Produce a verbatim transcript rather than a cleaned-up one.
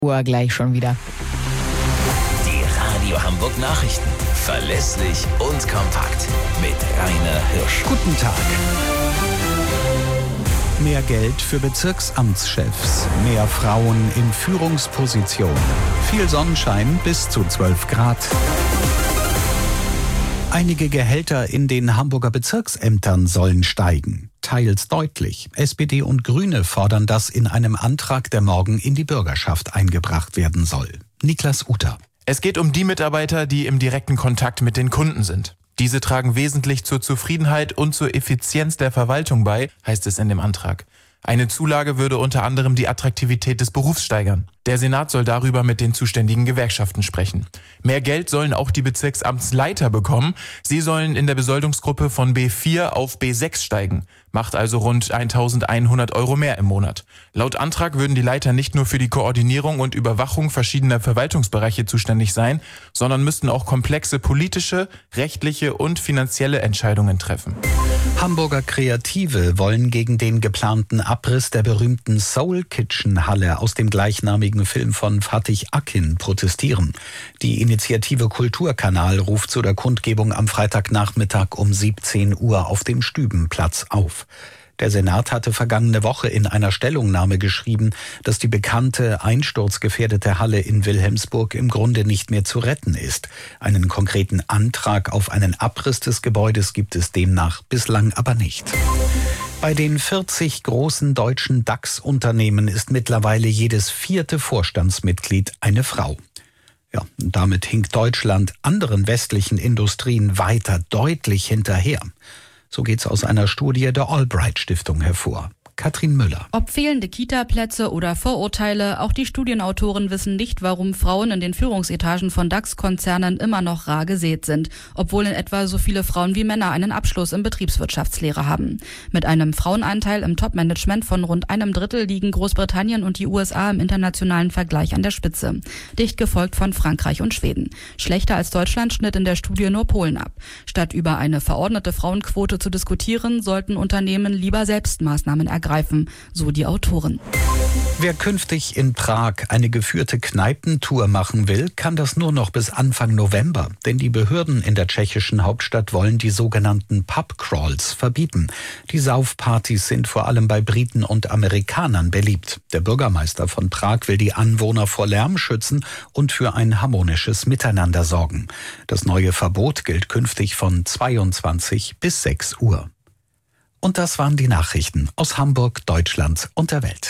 Uhr gleich schon wieder. Die Radio Hamburg Nachrichten. Verlässlich und kompakt. Mit Rainer Hirsch. Guten Tag. Mehr Geld für Bezirksamtschefs, mehr Frauen in Führungspositionen, viel Sonnenschein bis zu zwölf Grad. Einige Gehälter in den Hamburger Bezirksämtern sollen steigen, teils deutlich. S P D und Grüne fordern das in einem Antrag, der morgen in die Bürgerschaft eingebracht werden soll. Niklas Uter. Es geht um die Mitarbeiter, die im direkten Kontakt mit den Kunden sind. Diese tragen wesentlich zur Zufriedenheit und zur Effizienz der Verwaltung bei, heißt es in dem Antrag. Eine Zulage würde unter anderem die Attraktivität des Berufs steigern. Der Senat soll darüber mit den zuständigen Gewerkschaften sprechen. Mehr Geld sollen auch die Bezirksamtsleiter bekommen. Sie sollen in der Besoldungsgruppe von B vier auf B sechs steigen. Macht also rund eintausendeinhundert Euro mehr im Monat. Laut Antrag würden die Leiter nicht nur für die Koordinierung und Überwachung verschiedener Verwaltungsbereiche zuständig sein, sondern müssten auch komplexe politische, rechtliche und finanzielle Entscheidungen treffen. Hamburger Kreative wollen gegen den geplanten Abriss der berühmten Soul Kitchen Halle aus dem gleichnamigen Film von Fatih Akin protestieren. Die Initiative Kulturkanal ruft zu der Kundgebung am Freitagnachmittag um siebzehn Uhr auf dem Stübenplatz auf. Der Senat hatte vergangene Woche in einer Stellungnahme geschrieben, dass die bekannte einsturzgefährdete Halle in Wilhelmsburg im Grunde nicht mehr zu retten ist. Einen konkreten Antrag auf einen Abriss des Gebäudes gibt es demnach bislang aber nicht. Bei den vierzig großen deutschen DAX-Unternehmen ist mittlerweile jedes vierte Vorstandsmitglied eine Frau. Ja, damit hinkt Deutschland anderen westlichen Industrien weiter deutlich hinterher. So geht's aus einer Studie der Albright-Stiftung hervor. Katrin Müller. Ob fehlende Kita-Plätze oder Vorurteile, auch die Studienautoren wissen nicht, warum Frauen in den Führungsetagen von DAX-Konzernen immer noch rar gesät sind, obwohl in etwa so viele Frauen wie Männer einen Abschluss in Betriebswirtschaftslehre haben. Mit einem Frauenanteil im Top-Management von rund einem Drittel liegen Großbritannien und die U S A im internationalen Vergleich an der Spitze, dicht gefolgt von Frankreich und Schweden. Schlechter als Deutschland schnitt in der Studie nur Polen ab. Statt über eine verordnete Frauenquote zu diskutieren, sollten Unternehmen lieber selbst Maßnahmen ergreifen. So die Autoren. Wer künftig in Prag eine geführte Kneipentour machen will, kann das nur noch bis Anfang November. Denn die Behörden in der tschechischen Hauptstadt wollen die sogenannten Pubcrawls verbieten. Die Saufpartys sind vor allem bei Briten und Amerikanern beliebt. Der Bürgermeister von Prag will die Anwohner vor Lärm schützen und für ein harmonisches Miteinander sorgen. Das neue Verbot gilt künftig von zweiundzwanzig bis sechs Uhr. Und das waren die Nachrichten aus Hamburg, Deutschland und der Welt.